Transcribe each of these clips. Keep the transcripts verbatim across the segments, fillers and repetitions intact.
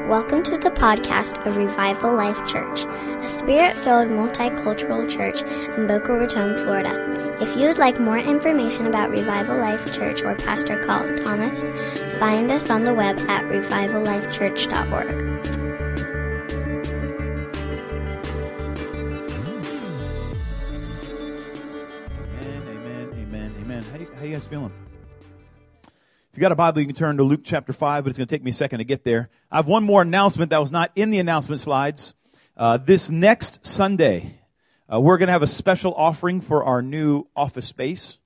Welcome to the podcast of Revival Life Church, a spirit-filled multicultural church in Boca Raton, Florida. If you would like more information about Revival Life Church or Pastor Carl Thomas, find us on the web at revival life church dot org. Amen, amen, amen, amen. How you, how you guys feeling? If you got a Bible, you can turn to Luke chapter five, but it's going to take me a second to get there. I have one more announcement that was not in the announcement slides. Uh, this next Sunday, uh, we're going to have a special offering for our new office space.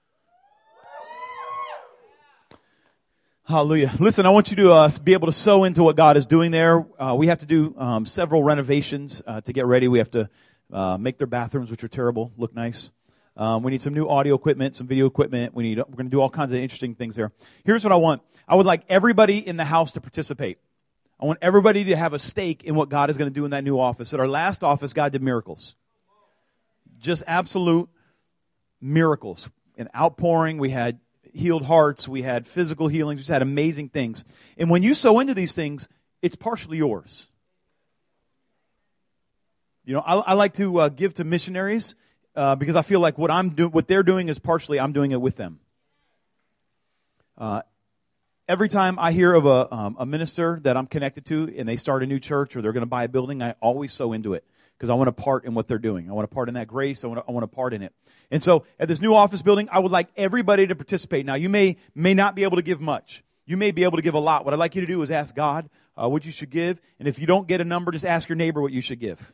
Hallelujah. Listen, I want you to uh, be able to sow into what God is doing there. Uh, we have to do um, several renovations uh, to get ready. We have to uh, make their bathrooms, which are terrible, look nice. Um, we need some new audio equipment, some video equipment. We need, we're going to do all kinds of interesting things there. Here's what I want. I would like everybody in the house to participate. I want everybody to have a stake in what God is going to do in that new office. At our last office, God did miracles. Just absolute miracles. An outpouring. We had healed hearts. We had physical healings. We just had amazing things. And when you sow into these things, it's partially yours. You know, I, I like to uh, give to missionaries. Uh, because I feel like what I'm do- what they're doing is partially I'm doing it with them. Uh, every time I hear of a um, a minister that I'm connected to and they start a new church or they're going to buy a building, I always sow into it because I want a part in what they're doing. I want a part in that grace. I want I want a part in it. And so at this new office building, I would like everybody to participate. Now, you may may not be able to give much. You may be able to give a lot. What I'd like you to do is ask God uh, what you should give. And if you don't get a number, just ask your neighbor what you should give.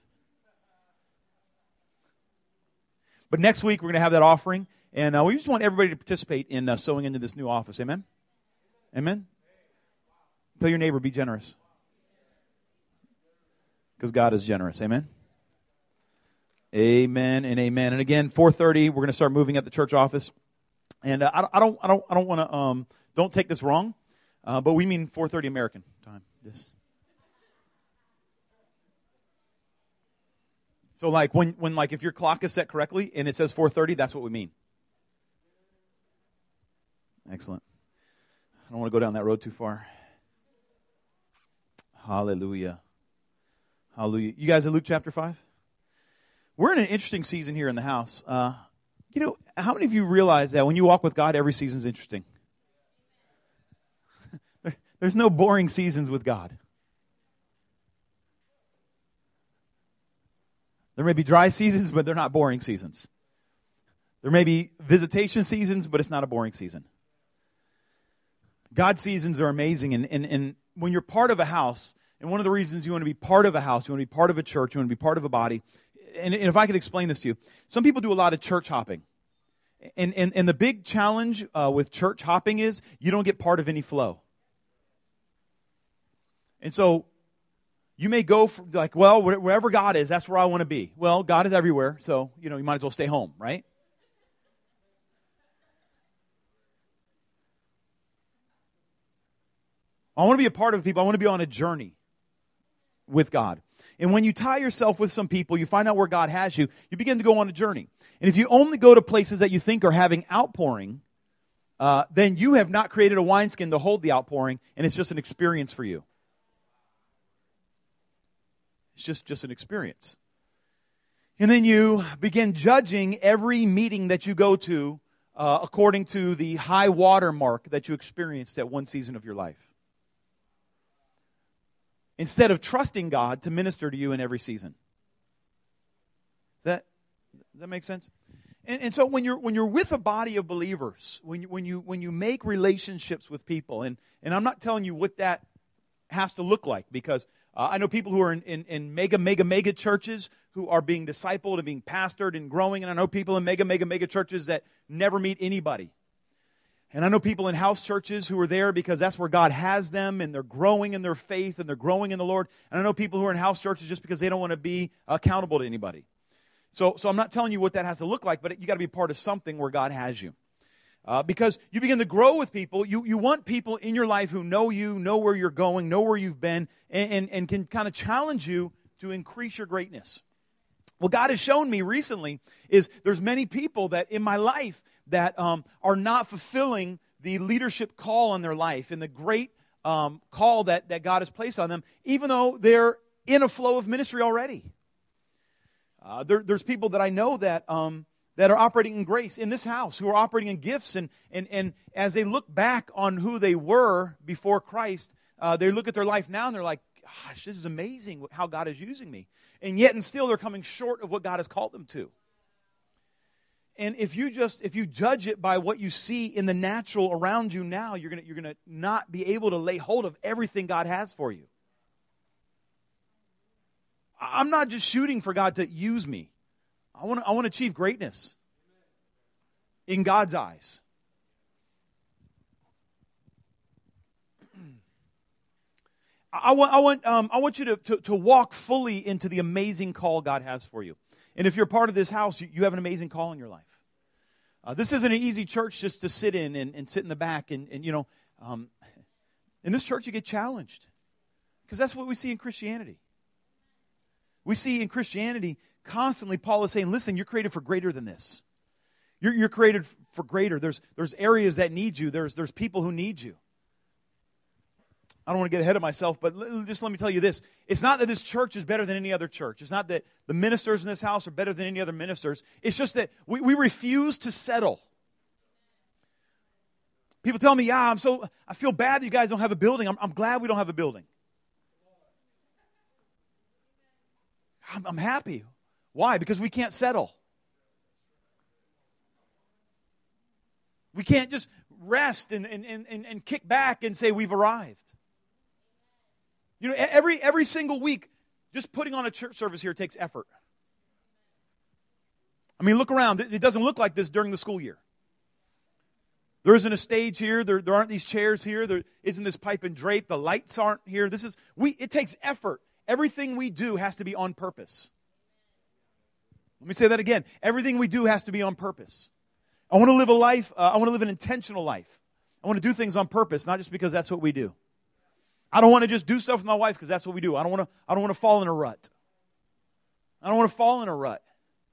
But next week, we're going to have that offering, and uh, we just want everybody to participate in uh, sowing into this new office. Amen? Amen? Tell your neighbor, be generous. Because God is generous. Amen? Amen and amen. And again, four thirty, we're going to start moving at the church office. And uh, I don't, I don't, I don't, I don't want to, um, don't take this wrong, uh, but we mean four thirty American time. This. So like when, when like if your clock is set correctly and it says four thirty, that's what we mean. Excellent. I don't want to go down that road too far. Hallelujah. Hallelujah. You guys in Luke chapter five? We're in an interesting season here in the house. Uh, you know, how many of you realize that when you walk with God, every season's interesting? There's no boring seasons with God. There may be dry seasons, but they're not boring seasons. There may be visitation seasons, but it's not a boring season. God's seasons are amazing, and, and, and when you're part of a house, and one of the reasons you want to be part of a house, you want to be part of a church, you want to be part of a body, and, and if I could explain this to you, some people do a lot of church hopping. And, and, and the big challenge uh, with church hopping is you don't get part of any flow. And so you may go for like, well, wherever God is, that's where I want to be. Well, God is everywhere, so, you know, you might as well stay home, right? I want to be a part of people. I want to be on a journey with God. And when you tie yourself with some people, you find out where God has you, you begin to go on a journey. And if you only go to places that you think are having outpouring, uh, then you have not created a wineskin to hold the outpouring, and it's just an experience for you. It's just, just an experience. And then you begin judging every meeting that you go to uh, according to the high water mark that you experienced at one season of your life. Instead of trusting God to minister to you in every season. Does that, does that make sense? And, and so when you're when you're with a body of believers, when you when you when you make relationships with people, and, and I'm not telling you what that has to look like, because Uh, I know people who are in, in, in mega, mega, mega churches who are being discipled and being pastored and growing. And I know people in mega, mega, mega churches that never meet anybody. And I know people in house churches who are there because that's where God has them, and they're growing in their faith and they're growing in the Lord. And I know people who are in house churches just because they don't want to be accountable to anybody. So, so I'm not telling you what that has to look like, but you got to be part of something where God has you. Uh, because you begin to grow with people. You, you want people in your life who know you, know where you're going, know where you've been, and, and, and can kind of challenge you to increase your greatness. What God has shown me recently is there's many people that in my life that um, are not fulfilling the leadership call on their life and the great um, call that, that God has placed on them, even though they're in a flow of ministry already. Uh, there, there's people that I know that um, that are operating in grace in this house, who are operating in gifts, and and and as they look back on who they were before Christ, uh, they look at their life now and they're like, "Gosh, this is amazing how God is using me," and yet and still they're coming short of what God has called them to. And if you just if you judge it by what you see in the natural around you now, you're gonna you're gonna not be able to lay hold of everything God has for you. I'm not just shooting for God to use me. I want to I want to achieve greatness in God's eyes. I want I want um, I want you to, to to walk fully into the amazing call God has for you. And if you're part of this house, you, you have an amazing call in your life. Uh, this isn't an easy church just to sit in and, and sit in the back and, and you know, um, in this church you get challenged, because that's what we see in Christianity. We see in Christianity constantly Paul is saying, listen, you're created for greater than this. You're, you're created for greater. There's, there's areas that need you. There's, there's people who need you. I don't want to get ahead of myself, but l- just let me tell you this. It's not that this church is better than any other church. It's not that the ministers in this house are better than any other ministers. It's just that we, we refuse to settle. People tell me, yeah, I'm so, I feel bad that you guys don't have a building. I'm, I'm glad we don't have a building. I'm, I'm happy. Why? Because we can't settle. We can't just rest and, and, and, and kick back and say we've arrived. You know, every every single week, just putting on a church service here takes effort. I mean, look around. It doesn't look like this during the school year. There isn't a stage here. There, there aren't these chairs here. There isn't this pipe and drape. The lights aren't here. This is we. It takes effort. Everything we do has to be on purpose. Let me say that again. Everything we do has to be on purpose. I want to live a life, uh, I want to live an intentional life. I want to do things on purpose, not just because that's what we do. I don't want to just do stuff with my wife because that's what we do. I don't want to, I don't want to fall in a rut. I don't want to fall in a rut.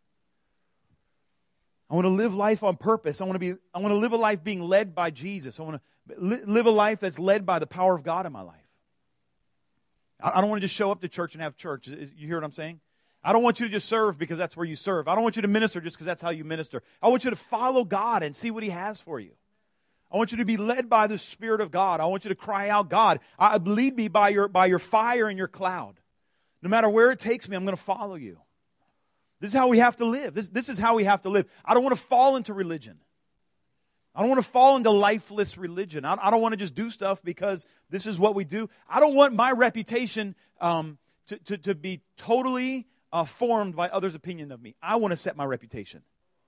I want to live life on purpose. I want to be, I want to live a life being led by Jesus. I want to li- live a life that's led by the power of God in my life. I, I don't want to just show up to church and have church. You hear what I'm saying? I don't want you to just serve because that's where you serve. I don't want you to minister just because that's how you minister. I want you to follow God and see what He has for you. I want you to be led by the Spirit of God. I want you to cry out, God, I, lead me by your, by your fire and your cloud. No matter where it takes me, I'm going to follow you. This is how we have to live. This, this is how we have to live. I don't want to fall into religion. I don't want to fall into lifeless religion. I, I don't want to just do stuff because this is what we do. I don't want my reputation um, to, to, to be totally Uh, formed by others' opinion of me. I want to set my reputation.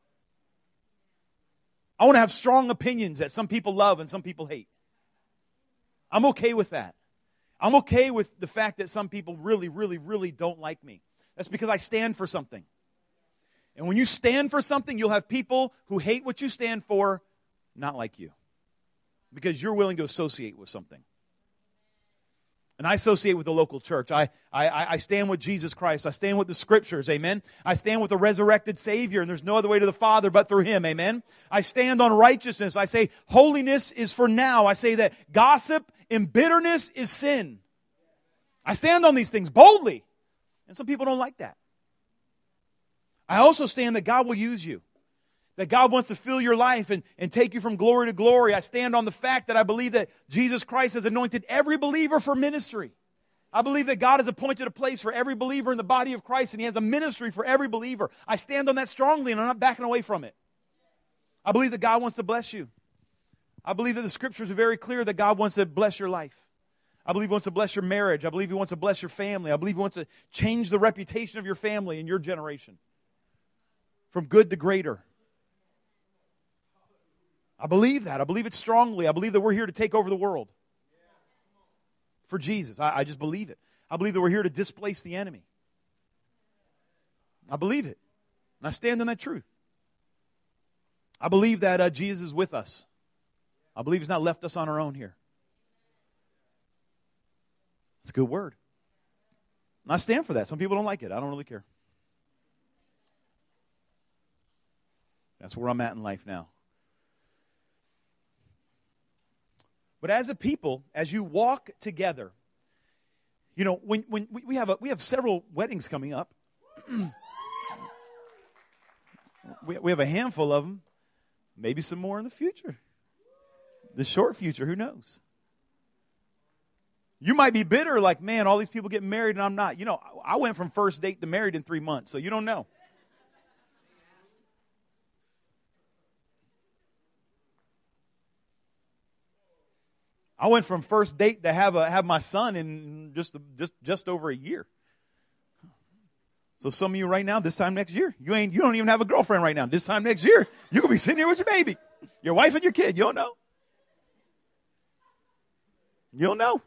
I want to have strong opinions that some people love and some people hate. I'm okay with that. I'm okay with the fact that some people really, really, really don't like me. That's because I stand for something. And when you stand for something, you'll have people who hate what you stand for not like you. Because you're willing to associate with something. And I associate with the local church. I, I, I stand with Jesus Christ. I stand with the Scriptures, amen. I stand with the resurrected Savior, and there's no other way to the Father but through Him, amen. I stand on righteousness. I say holiness is for now. I say that gossip and bitterness is sin. I stand on these things boldly, and some people don't like that. I also stand that God will use you. That God wants to fill your life and, and take you from glory to glory. I stand on the fact that I believe that Jesus Christ has anointed every believer for ministry. I believe that God has appointed a place for every believer in the body of Christ, and He has a ministry for every believer. I stand on that strongly, and I'm not backing away from it. I believe that God wants to bless you. I believe that the Scriptures are very clear that God wants to bless your life. I believe He wants to bless your marriage. I believe He wants to bless your family. I believe He wants to change the reputation of your family and your generation from good to greater. I believe that. I believe it strongly. I believe that we're here to take over the world for Jesus. I, I just believe it. I believe that we're here to displace the enemy. I believe it. And I stand in that truth. I believe that uh, Jesus is with us. I believe He's not left us on our own here. It's a good word. And I stand for that. Some people don't like it. I don't really care. That's where I'm at in life now. But as a people, as you walk together, you know, when when we, we have a, we have several weddings coming up. we we have a handful of them, maybe some more in the future. The short future, who knows? You might be bitter, like, man, all these people getting married and I'm not. You know, I went from first date to married in three months, so you don't know. I went from first date to have a have my son in just just just over a year. So some of you right now, this time next year, you ain't you don't even have a girlfriend right now. This time next year, you could be sitting here with your baby, your wife and your kid. You don't know. You don't know.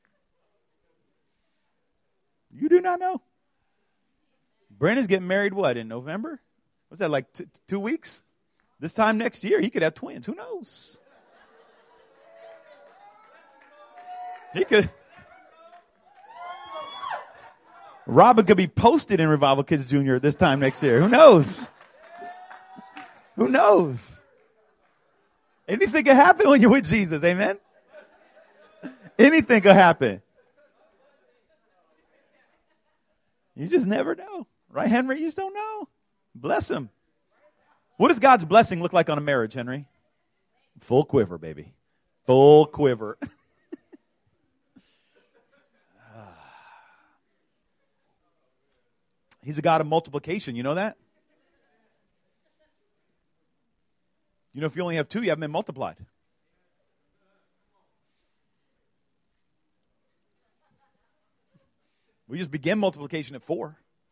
You do not know. Brandon's getting married, what, in November? What's that, like t- two weeks? This time next year, he could have twins. Who knows? He could. Robin could be posted in Revival Kids Junior this time next year. Who knows? Who knows? Anything can happen when you're with Jesus. Amen? Anything could happen. You just never know. Right, Henry? You just don't know. Bless him. What does God's blessing look like on a marriage, Henry? Full quiver, baby. Full quiver. He's a God of multiplication. You know that? You know, if you only have two, you haven't been multiplied. We just begin multiplication at four.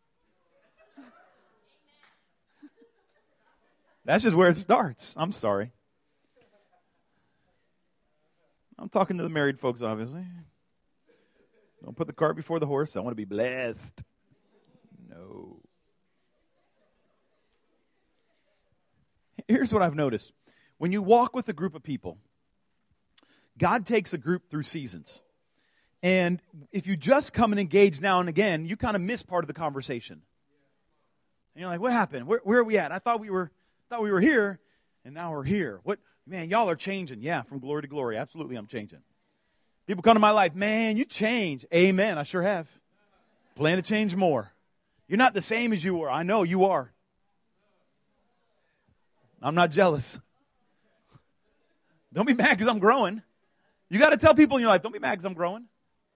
That's just where it starts. I'm sorry. I'm talking to the married folks, obviously. Don't put the cart before the horse. I want to be blessed. No. Here's what I've noticed. When you walk with a group of people, God takes a group through seasons. And if you just come and engage now and again, you kind of miss part of the conversation. And you're like, what happened? Where, where are we at? I thought we were thought we were here, and now we're here. What, man, y'all are changing. Yeah, from glory to glory. Absolutely, I'm changing. People come to my life, man, you change. Amen, I sure have. Plan to change more. You're not the same as you were. I know you are. I'm not jealous. Don't be mad because I'm growing. You got to tell people in your life, don't be mad because I'm growing.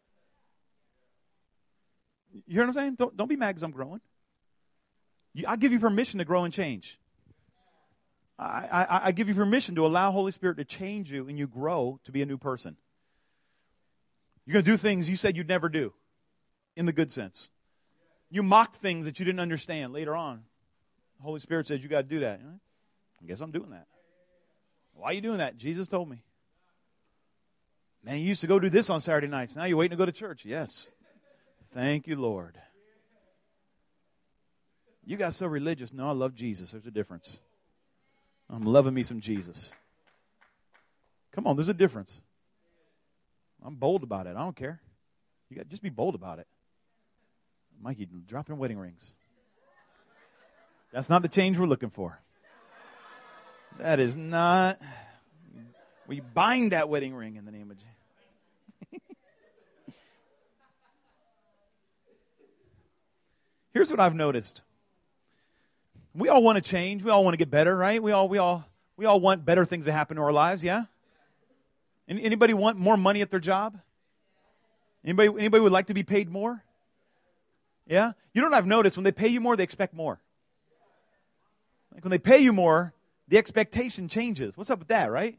You hear what I'm saying? Don't, don't be mad because I'm growing. You, I give you permission to grow and change. I, I, I give you permission to allow Holy Spirit to change you and you grow to be a new person. You're going to do things you said you'd never do, in the good sense. You mocked things that you didn't understand later on. The Holy Spirit says you got to do that. I guess I'm doing that. Why are you doing that? Jesus told me. Man, you used to go do this on Saturday nights. Now you're waiting to go to church. Yes. Thank you, Lord. You got so religious. No, I love Jesus. There's a difference. I'm loving me some Jesus. Come on, there's a difference. I'm bold about it. I don't care. You got just be bold about it. Mikey, dropping wedding rings. That's not the change we're looking for. That is not. We bind that wedding ring in the name of Jesus. Here's what I've noticed. We all want to change. We all want to get better, right? We all, we all, we all want better things to happen to our lives. Yeah. Anybody want more money at their job? Anybody, anybody would like to be paid more? Yeah. You know what I've noticed? When they pay you more, they expect more. Like when they pay you more, the expectation changes. What's up with that, right?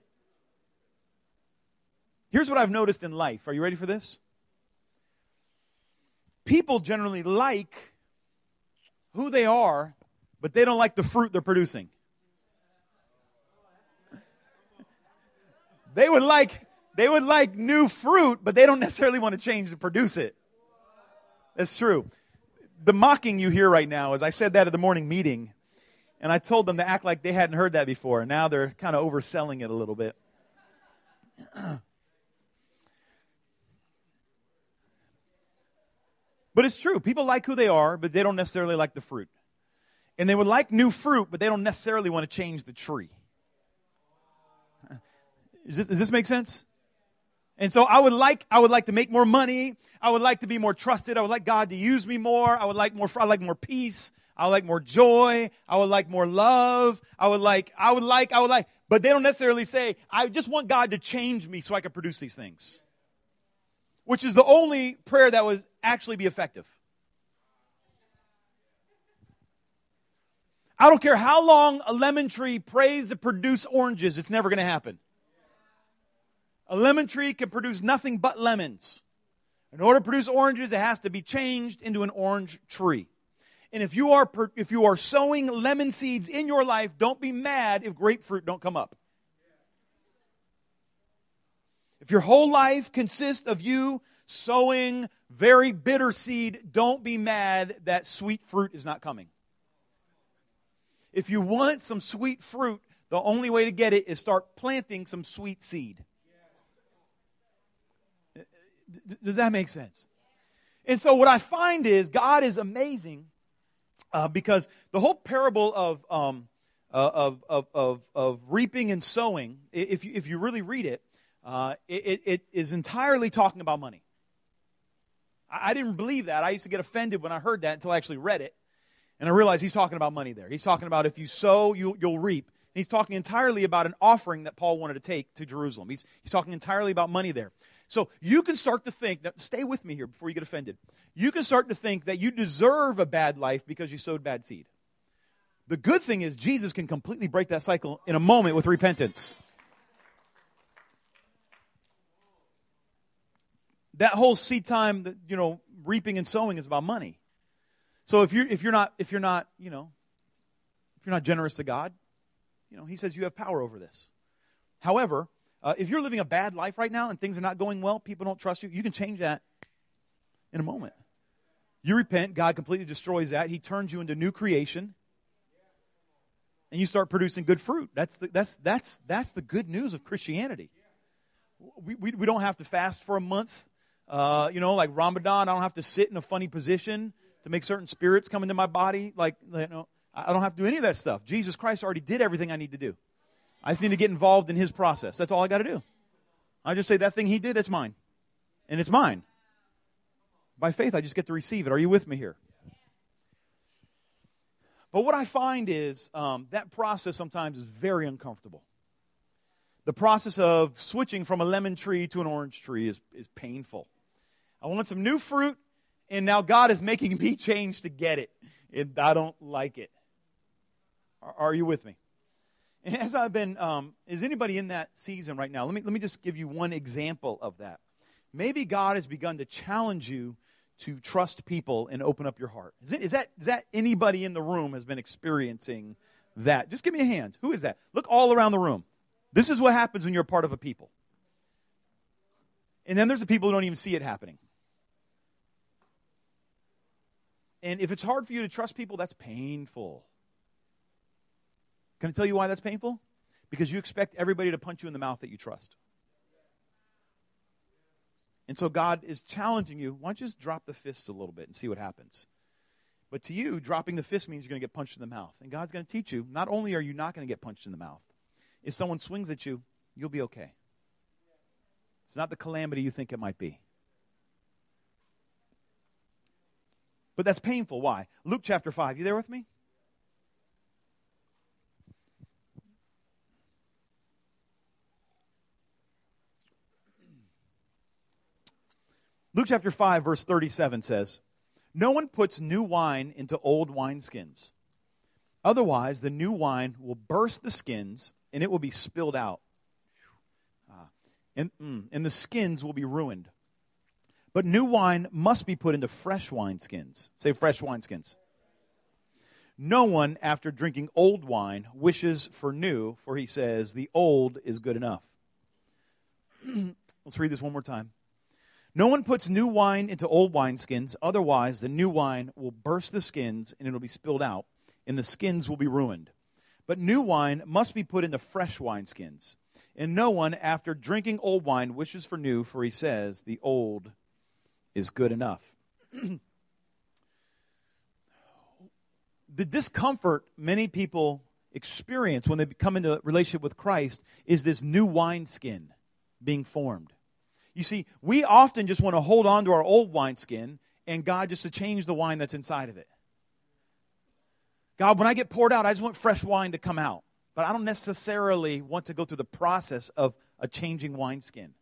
Here's what I've noticed in life. Are you ready for this? People generally like who they are, but they don't like the fruit they're producing. They would like they would like new fruit, but they don't necessarily want to change to produce it. That's true. The mocking you hear right now is I said that at the morning meeting, and I told them to act like they hadn't heard that before. Now they're kind of overselling it a little bit. But it's true. People like who they are, but they don't necessarily like the fruit. And they would like new fruit, but they don't necessarily want to change the tree. Does this, does this make sense? And so I would like, I would like to make more money. I would like to be more trusted. I would like God to use me more. I would like more, I would like more peace. I would like more joy. I would like more love. I would like, I would like, I would like, but they don't necessarily say, I just want God to change me so I can produce these things. Which is the only prayer that would actually be effective. I don't care how long a lemon tree prays to produce oranges, it's never going to happen. A lemon tree can produce nothing but lemons. In order to produce oranges, it has to be changed into an orange tree. And if you are if you are sowing lemon seeds in your life, don't be mad if grapefruit don't come up. If your whole life consists of you sowing very bitter seed, don't be mad that sweet fruit is not coming. If you want some sweet fruit, the only way to get it is start planting some sweet seed. Does that make sense? And so what I find is God is amazing uh, because the whole parable of, um, uh, of, of, of, of reaping and sowing, if you, if you really read it, uh, it, it is entirely talking about money. I, I didn't believe that. I used to get offended when I heard that until I actually read it. And I realized he's talking about money there. He's talking about if you sow, you, you'll reap. And he's talking entirely about an offering that Paul wanted to take to Jerusalem. He's, he's talking entirely about money there. So you can start to think, now stay with me here before you get offended. You can start to think that you deserve a bad life because you sowed bad seed. The good thing is Jesus can completely break that cycle in a moment with repentance. That whole seed time, that, you know, reaping and sowing is about money. So if you're if you're not if you're not you know if you're not generous to God, you know He says you have power over this. However, uh, if you're living a bad life right now and things are not going well, people don't trust you, you can change that in a moment. You repent, God completely destroys that. He turns you into new creation, and you start producing good fruit. That's the, that's that's that's the good news of Christianity. We we, we don't have to fast for a month. Uh, you know, like Ramadan, I don't have to sit in a funny position to make certain spirits come into my body. Like, you know, I don't have to do any of that stuff. Jesus Christ already did everything I need to do. I just need to get involved in His process. That's all I got to do. I just say that thing He did, it's mine. And it's mine. By faith, I just get to receive it. Are you with me here? But what I find is um, that process sometimes is very uncomfortable. The process of switching from a lemon tree to an orange tree is, is painful. I want some new fruit, and now God is making me change to get it. And I don't like it. Are, are you with me? And as I've been, um, is anybody in that season right now? Let me let me just give you one example of that. Maybe God has begun to challenge you to trust people and open up your heart. Is, it, is that is that anybody in the room has been experiencing that? Just give me a hand. Who is that? Look all around the room. This is what happens when you're a part of a people. And then there's the people who don't even see it happening. And if it's hard for you to trust people, that's painful. Can I tell you why that's painful? Because you expect everybody to punch you in the mouth that you trust. And so God is challenging you, why don't you just drop the fists a little bit and see what happens? But to you, dropping the fist means you're going to get punched in the mouth. And God's going to teach you, not only are you not going to get punched in the mouth, if someone swings at you, you'll be okay. It's not the calamity you think it might be. But that's painful. Why? Luke chapter five. You there with me? Luke chapter five, verse thirty-seven says, "No one puts new wine into old wineskins. Otherwise, the new wine will burst the skins, and it will be spilled out. Ah, and, mm, and the skins will be ruined. But new wine must be put into fresh wineskins." Say fresh wineskins. "No one, after drinking old wine, wishes for new, for he says, the old is good enough." Let's read this one more time. "No one puts new wine into old wineskins, otherwise the new wine will burst the skins, and it will be spilled out, and the skins will be ruined. But new wine must be put into fresh wineskins. And no one, after drinking old wine, wishes for new, for he says, the old is good enough." The discomfort many people experience when they come into a relationship with Christ is this new wineskin being formed. You see, we often just want to hold on to our old wineskin and God just to change the wine that's inside of it. God, when I get poured out, I just want fresh wine to come out. But I don't necessarily want to go through the process of a changing wineskin.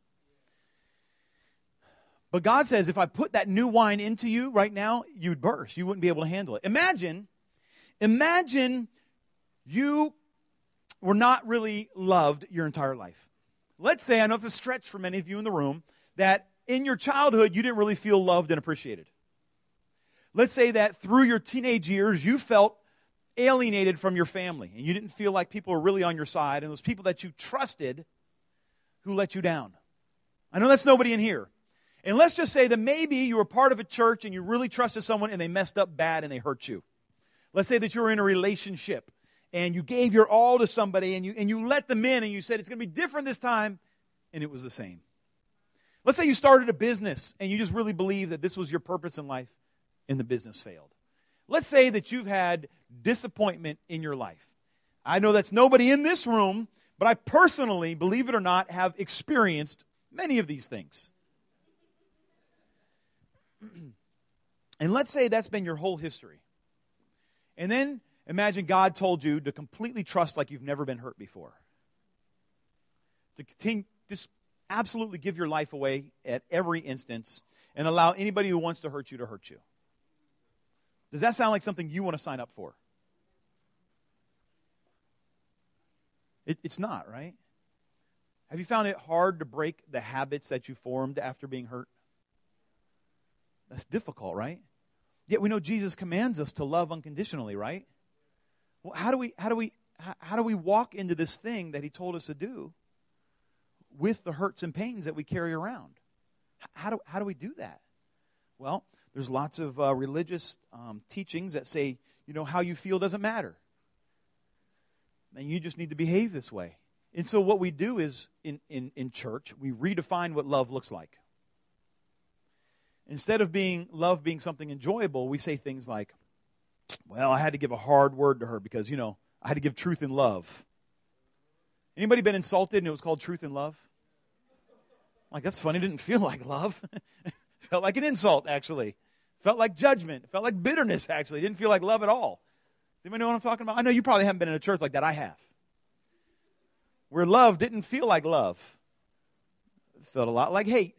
But God says, if I put that new wine into you right now, you'd burst. You wouldn't be able to handle it. Imagine, imagine you were not really loved your entire life. Let's say, I know it's a stretch for many of you in the room, that in your childhood, you didn't really feel loved and appreciated. Let's say that through your teenage years, you felt alienated from your family, and you didn't feel like people were really on your side, and those people that you trusted who let you down. I know that's nobody in here. And let's just say that maybe you were part of a church and you really trusted someone and they messed up bad and they hurt you. Let's say that you were in a relationship and you gave your all to somebody and you, and you let them in and you said it's going to be different this time, and it was the same. Let's say you started a business and you just really believed that this was your purpose in life and the business failed. Let's say that you've had disappointment in your life. I know that's nobody in this room, but I personally, believe it or not, have experienced many of these things. And let's say that's been your whole history. And then imagine God told you to completely trust like you've never been hurt before. To continue, just absolutely give your life away at every instance and allow anybody who wants to hurt you to hurt you. Does that sound like something you want to sign up for? It, it's not, right? Have you found it hard to break the habits that you formed after being hurt? That's difficult, right? Yet we know Jesus commands us to love unconditionally, right? Well, how do we how do we how do we walk into this thing that he told us to do with the hurts and pains that we carry around? How do how do we do that? Well, there's lots of uh, religious um, teachings that say, you know, how you feel doesn't matter. And you just need to behave this way. And so what we do is, in, in, in church, we redefine what love looks like. Instead of being love being something enjoyable, we say things like, well, I had to give a hard word to her because, you know, I had to give truth in love. Anybody been insulted and it was called truth in love? Like, that's funny. It didn't feel like love. Felt like an insult, actually. Felt like judgment. Felt like bitterness, actually. Didn't feel like love at all. Does anybody know what I'm talking about? I know you probably haven't been in a church like that. I have. Where love didn't feel like love. It felt a lot like hate.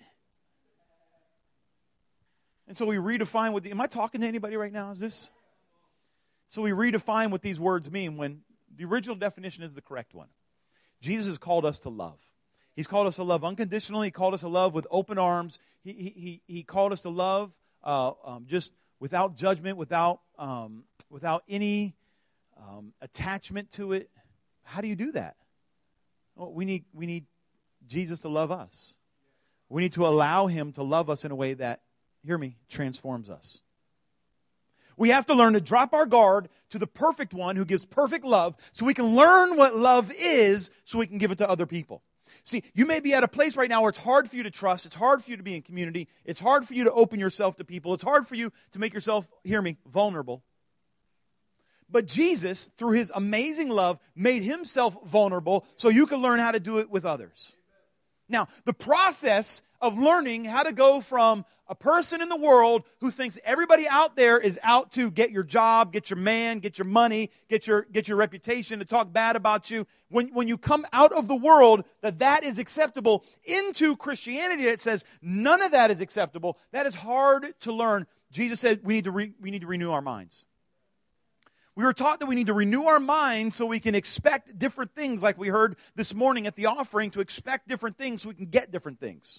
And so we redefine what the, am I talking to anybody right now? Is this? So we redefine what these words mean when the original definition is the correct one. Jesus has called us to love. He's called us to love unconditionally. He called us to love with open arms. He he he, he called us to love uh, um, just without judgment, without um, without any um, attachment to it. How do you do that? Well, we need we need Jesus to love us. We need to allow him to love us in a way that, hear me, transforms us. We have to learn to drop our guard to the perfect one who gives perfect love so we can learn what love is so we can give it to other people. See, you may be at a place right now where it's hard for you to trust. It's hard for you to be in community. It's hard for you to open yourself to people. It's hard for you to make yourself, hear me, vulnerable. But Jesus, through his amazing love, made himself vulnerable so you can learn how to do it with others. Now, the process of learning how to go from a person in the world who thinks everybody out there is out to get your job, get your man, get your money, get your get your reputation, to talk bad about you. When, when you come out of the world that that is acceptable into Christianity that says none of that is acceptable, that is hard to learn. Jesus said we need to re, we need to renew our minds. We were taught that we need to renew our minds so we can expect different things, like we heard this morning at the offering, to expect different things so we can get different things.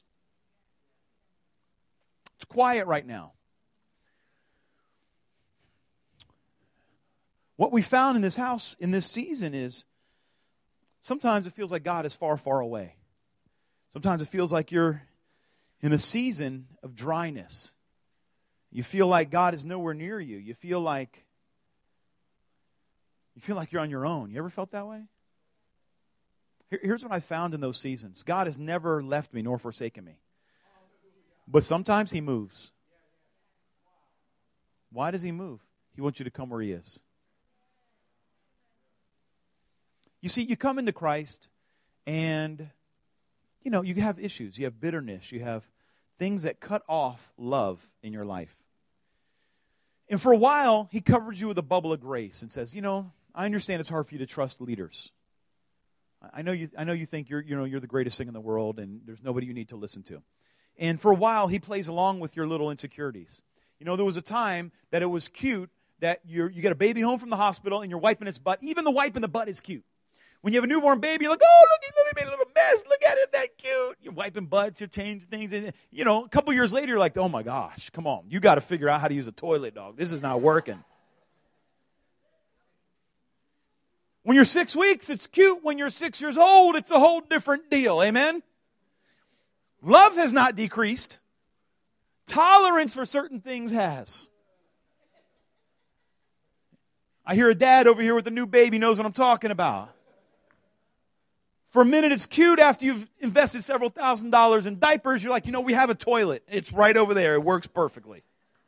It's quiet right now. What we found in this house, in this season, is sometimes it feels like God is far, far away. Sometimes it feels like you're in a season of dryness. You feel like God is nowhere near you. You feel like you feel like you're on your own. You ever felt that way? Here, here's what I found in those seasons. God has never left me nor forsaken me. But sometimes he moves. Why does he move? He wants you to come where he is. You see, you come into Christ and you know, you have issues. You have bitterness. You have things that cut off love in your life. And for a while, he covers you with a bubble of grace and says, you know, I understand it's hard for you to trust leaders. I know you I know you think you're you know you're the greatest thing in the world and there's nobody you need to listen to. And for a while, he plays along with your little insecurities. You know, there was a time that it was cute that you're, you get a baby home from the hospital and you're wiping its butt. Even the wiping the butt is cute. When you have a newborn baby, you're like, oh, look, he made a little mess. Look at it, that cute. You're wiping butts, you're changing things. And, you know, a couple years later, you're like, oh, my gosh, come on. You got to figure out how to use a toilet, dog. This is not working. When you're six weeks, it's cute. When you're six years old, it's a whole different deal. Amen? Love has not decreased. Tolerance for certain things has. I hear a dad over here with a new baby knows what I'm talking about. For a minute, it's cute. After you've invested several thousand dollars in diapers, you're like, you know, we have a toilet. It's right over there. It works perfectly.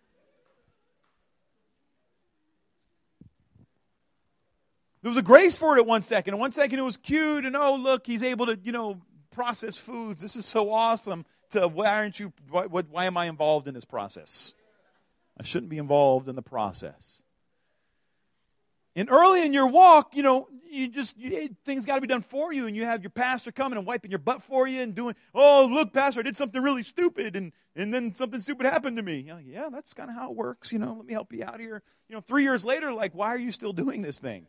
There was a grace for it at one second. At one second, it was cute. And, oh, look, he's able to, you know, process foods. This is so awesome. To why aren't you, why, why am I involved in this process? I shouldn't be involved in the process. And early in your walk, you know, you just, you, things got to be done for you. And you have your pastor coming and wiping your butt for you and doing, oh, look, pastor, I did something really stupid. And, and then something stupid happened to me. You know, yeah, that's kind of how it works. You know, let me help you out here. You know, three years later, like, why are you still doing this thing?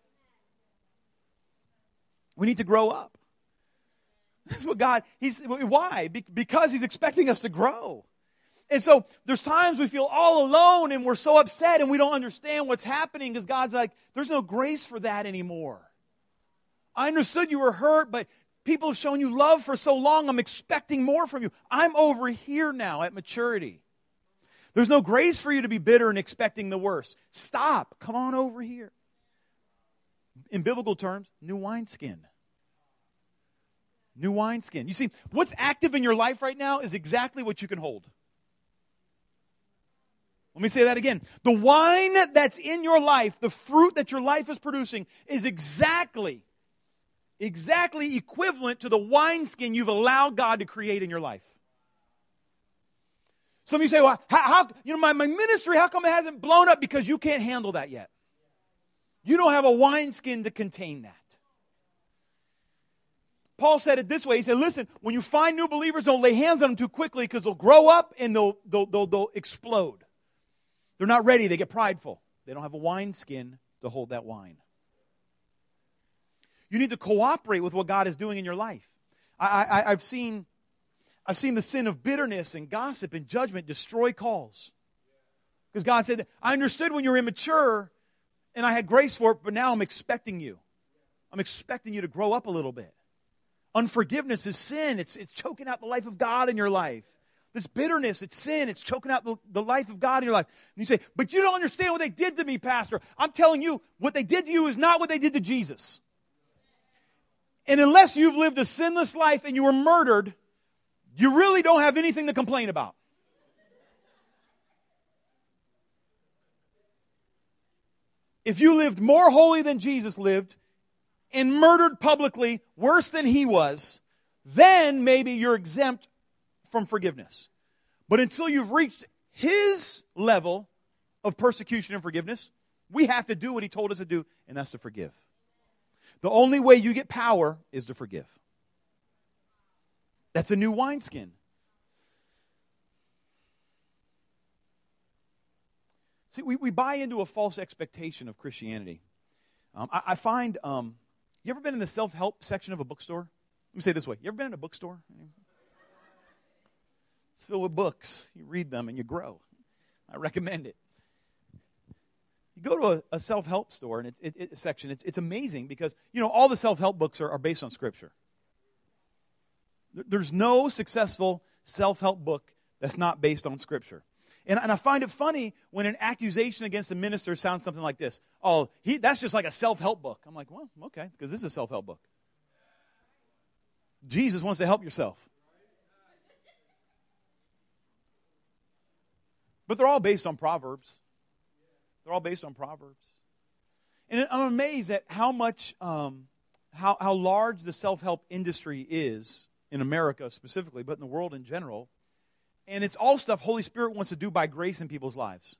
We need to grow up. That's what God, he's, why? Be, because he's expecting us to grow. And so there's times we feel all alone and we're so upset and we don't understand what's happening because God's like, there's no grace for that anymore. I understood you were hurt, but people have shown you love for so long, I'm expecting more from you. I'm over here now at maturity. There's no grace for you to be bitter and expecting the worst. Stop. Come on over here. In biblical terms, new wineskin. New wineskin. You see, what's active in your life right now is exactly what you can hold. Let me say that again. The wine that's in your life, the fruit that your life is producing, is exactly, exactly equivalent to the wineskin you've allowed God to create in your life. Some of you say, well, how, how you know, my, my ministry, how come it hasn't blown up? Because you can't handle that yet. You don't have a wineskin to contain that. Paul said it this way. He said, listen, when you find new believers, don't lay hands on them too quickly because they'll grow up and they'll, they'll, they'll, they'll explode. They're not ready. They get prideful. They don't have a wineskin to hold that wine. You need to cooperate with what God is doing in your life. I, I, I've seen, I've seen the sin of bitterness and gossip and judgment destroy calls. Because God said, I understood when you were immature and I had grace for it, but now I'm expecting you. I'm expecting you to grow up a little bit. Unforgiveness is sin. It's, it's choking out the life of God in your life. This bitterness, it's sin. It's choking out the, the life of God in your life. And you say, but you don't understand what they did to me, Pastor. I'm telling you, what they did to you is not what they did to Jesus. And unless you've lived a sinless life and you were murdered, you really don't have anything to complain about. If you lived more holy than Jesus lived, and murdered publicly worse than he was, then maybe you're exempt from forgiveness. But until you've reached his level of persecution and forgiveness, we have to do what he told us to do, and that's to forgive. The only way you get power is to forgive. That's a new wineskin. See, we, we buy into a false expectation of Christianity. Um, I, I find... Um, You ever been in the self-help section of a bookstore? Let me say it this way. You ever been in a bookstore? It's filled with books. You read them and you grow. I recommend it. You go to a, a self-help store and it's it, it, section. It's, it's amazing because, you know, all the self-help books are, are based on Scripture. There's no successful self-help book that's not based on Scripture. And, and I find it funny when an accusation against a minister sounds something like this. Oh, he, that's just like a self-help book. I'm like, well, okay, because this is a self-help book. Jesus wants to help yourself. But they're all based on Proverbs. They're all based on Proverbs. And I'm amazed at how much, um, how, how large the self-help industry is in America specifically, but in the world in general. And it's all stuff Holy Spirit wants to do by grace in people's lives.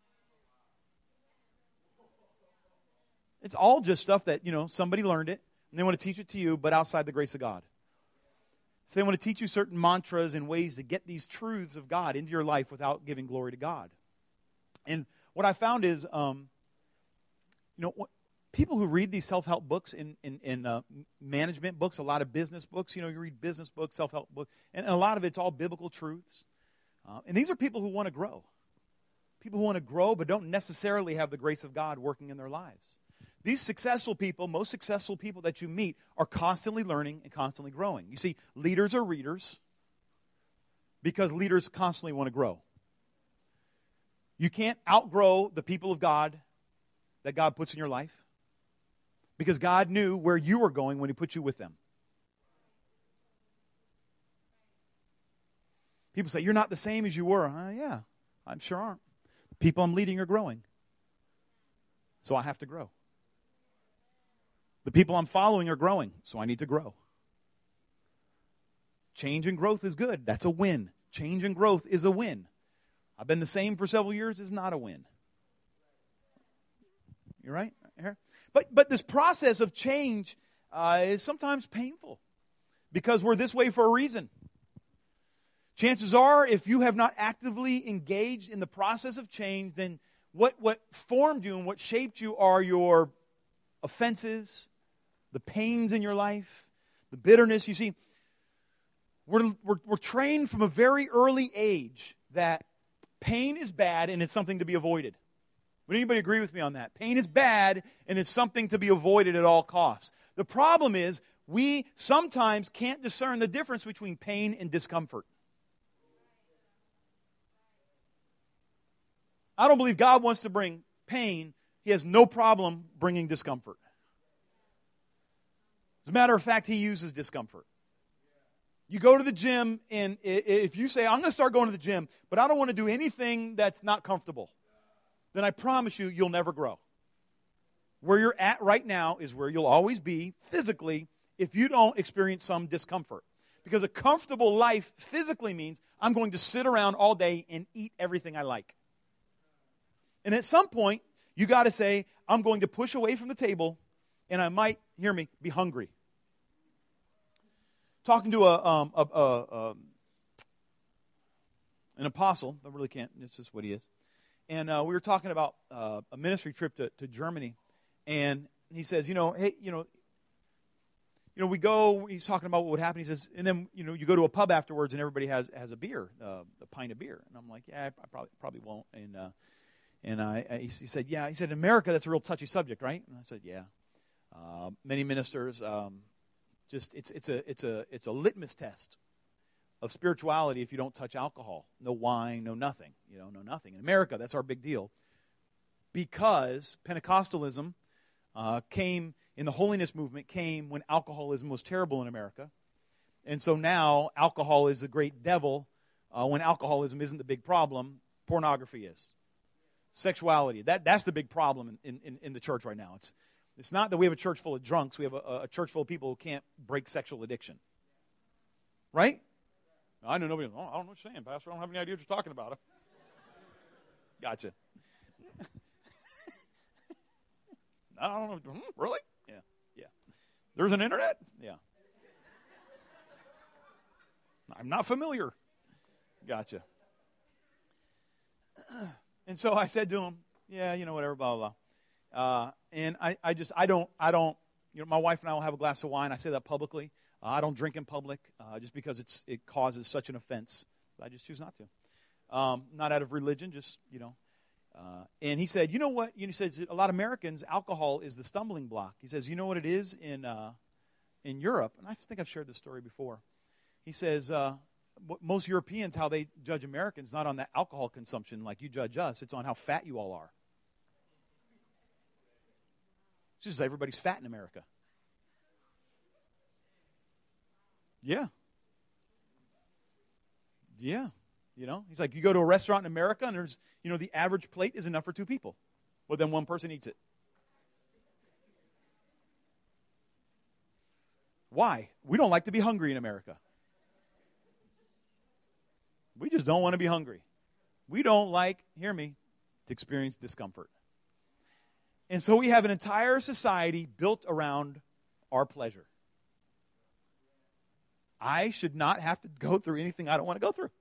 It's all just stuff that, you know, somebody learned it, and they want to teach it to you, but outside the grace of God. So they want to teach you certain mantras and ways to get these truths of God into your life without giving glory to God. And what I found is, um, you know, what, people who read these self-help books in, in, in uh, management books, a lot of business books, you know, you read business books, self-help books, and a lot of it's all biblical truths. Uh, and these are people who want to grow. People who want to grow but don't necessarily have the grace of God working in their lives. These successful people, most successful people that you meet, are constantly learning and constantly growing. You see, leaders are readers because leaders constantly want to grow. You can't outgrow the people of God that God puts in your life because God knew where you were going when He put you with them. People say, you're not the same as you were. Uh, yeah, I'm sure aren't. The people I'm leading are growing. So I have to grow. The people I'm following are growing, so I need to grow. Change and growth is good. That's a win. Change and growth is a win. I've been the same for several years is not a win. You're right? But, but this process of change uh, is sometimes painful because we're this way for a reason. Chances are, if you have not actively engaged in the process of change, then what, what formed you and what shaped you are your offenses, the pains in your life, the bitterness. You see, we're, we're, we're trained from a very early age that pain is bad and it's something to be avoided. Would anybody agree with me on that? Pain is bad and it's something to be avoided at all costs. The problem is we sometimes can't discern the difference between pain and discomfort. I don't believe God wants to bring pain. He has no problem bringing discomfort. As a matter of fact, He uses discomfort. You go to the gym, and if you say, I'm going to start going to the gym, but I don't want to do anything that's not comfortable, then I promise you, you'll never grow. Where you're at right now is where you'll always be physically if you don't experience some discomfort. Because a comfortable life physically means I'm going to sit around all day and eat everything I like. And at some point, you got to say, I'm going to push away from the table, and I might, hear me, be hungry. Talking to a, um, a, a, a an apostle, I really can't, it's just what he is. And uh, we were talking about uh, a ministry trip to, to Germany, and he says, you know, hey, you know, you know, we go, he's talking about what would happen. He says, and then, you know, you go to a pub afterwards, and everybody has has a beer, uh, a pint of beer. And I'm like, yeah, I probably probably won't. And uh, and I, I, he said, yeah. He said, in America, that's a real touchy subject, right? And I said, yeah. Uh, many ministers, um, just it's it's a it's a it's a litmus test of spirituality if you don't touch alcohol. No wine, no nothing. You know, no nothing. In America, that's our big deal. Because Pentecostalism uh, came, in the holiness movement, came when alcoholism was terrible in America. And so now alcohol is the great devil uh, when alcoholism isn't the big problem, pornography is. Sexuality, that, that's the big problem in, in, in the church right now. It's It's not that we have a church full of drunks. We have a, a church full of people who can't break sexual addiction. Right? I know nobody. Oh, I don't know what you're saying, Pastor. I don't have any idea what you're talking about. Gotcha. I don't know. Hmm, really? Yeah. Yeah. There's an internet? Yeah. I'm not familiar. Gotcha. And so I said to him, yeah, you know, whatever, blah, blah, blah. Uh, and I, I just, I don't, I don't, you know, my wife and I will have a glass of wine. I say that publicly. Uh, I don't drink in public uh, just because it's it causes such an offense. I just choose not to. Um, not out of religion, just, you know. Uh, and he said, you know what? You know, he says, a lot of Americans, alcohol is the stumbling block. He says, you know what it is in uh, in Europe? And I think I've shared this story before. He says, uh, most Europeans, how they judge Americans, not on the alcohol consumption like you judge us. It's on how fat you all are. It's just everybody's fat in America. Yeah. Yeah. You know, he's like, you go to a restaurant in America and there's, you know, the average plate is enough for two people. Well, then one person eats it. Why? We don't like to be hungry in America. We just don't want to be hungry. We don't like, hear me, to experience discomfort. And so we have an entire society built around our pleasure. I should not have to go through anything I don't want to go through.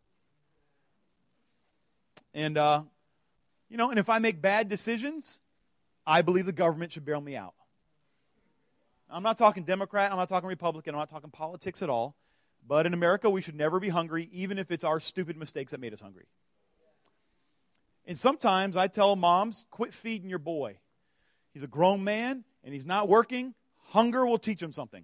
And, uh, you know, and if I make bad decisions, I believe the government should bail me out. I'm not talking Democrat, I'm not talking Republican, I'm not talking politics at all. But in America, we should never be hungry, even if it's our stupid mistakes that made us hungry. And sometimes I tell moms, quit feeding your boy. He's a grown man, and he's not working. Hunger will teach him something.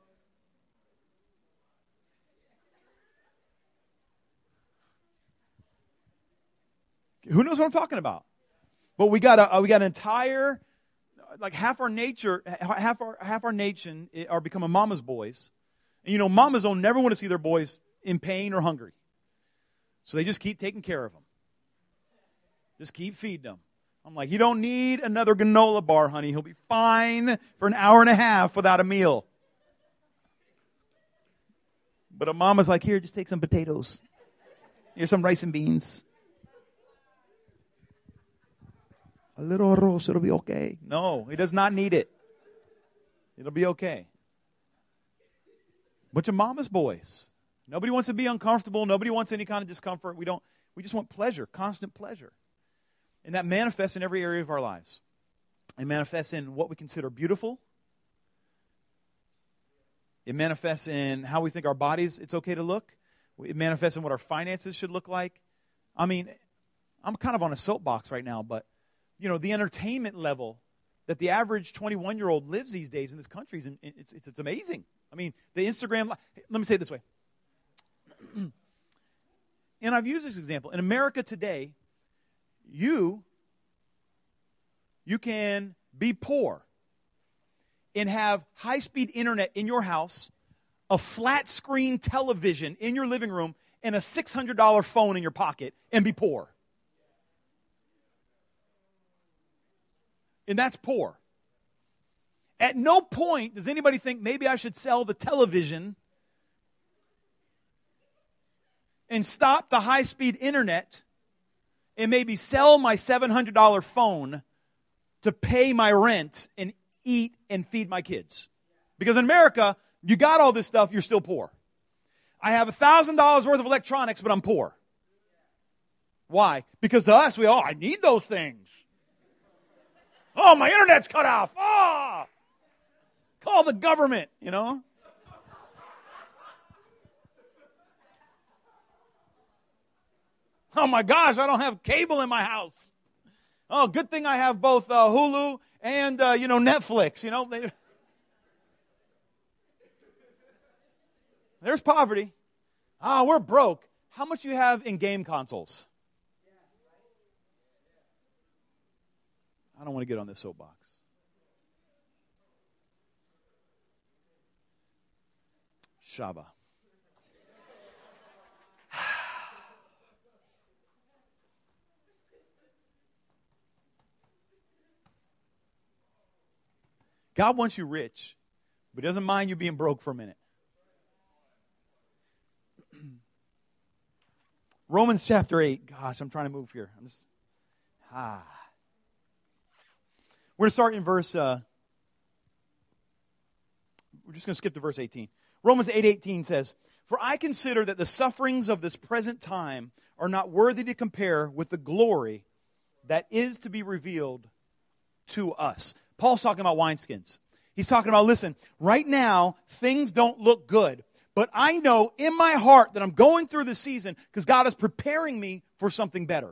Who knows what I'm talking about? But we got a, we got an entire, like half our nature, half our half our nation are becoming mama's boys. And you know, mamas don't never want to see their boys in pain or hungry. So they just keep taking care of them. Just keep feeding them. I'm like, you don't need another granola bar, honey. He'll be fine for an hour and a half without a meal. But a mama's like, here, just take some potatoes. Here's some rice and beans. A little arroz, it'll be okay. No, he does not need it. It'll be okay. Bunch of mama's boys. Nobody wants to be uncomfortable. Nobody wants any kind of discomfort. We don't. We just want pleasure, constant pleasure. And that manifests in every area of our lives. It manifests in what we consider beautiful. It manifests in how we think our bodies, it's okay to look. It manifests in what our finances should look like. I mean, I'm kind of on a soapbox right now, but, you know, the entertainment level that the average twenty-one-year-old lives these days in this country, is it's, it's, it's amazing. I mean, the Instagram, let me say it this way. And I've used this example. In America today, you, you can be poor and have high-speed internet in your house, a flat-screen television in your living room, and a six hundred dollars phone in your pocket and be poor. And that's poor. At no point does anybody think maybe I should sell the television and stop the high-speed internet and maybe sell my seven hundred dollars phone to pay my rent and eat and feed my kids. Because in America, you got all this stuff, you're still poor. I have one thousand dollars worth of electronics, but I'm poor. Why? Because to us, we all, I need those things. Oh, my internet's cut off. Ah! Call the government, you know. Oh my gosh, I don't have cable in my house. Oh, good thing I have both uh, Hulu and, uh, you know, Netflix, you know. They, there's poverty. Ah, oh, we're broke. How much do you have in game consoles? I don't want to get on this soapbox. Shaba. God wants you rich, but He doesn't mind you being broke for a minute. Romans chapter eight. Gosh, I'm trying to move here. I'm just, ah. We're going to start in verse, uh, we're just going to skip to verse eighteen. Romans eight eighteen says, "For I consider that the sufferings of this present time are not worthy to compare with the glory that is to be revealed to us." Paul's talking about wineskins. He's talking about, listen, right now, things don't look good. But I know in my heart that I'm going through this season because God is preparing me for something better.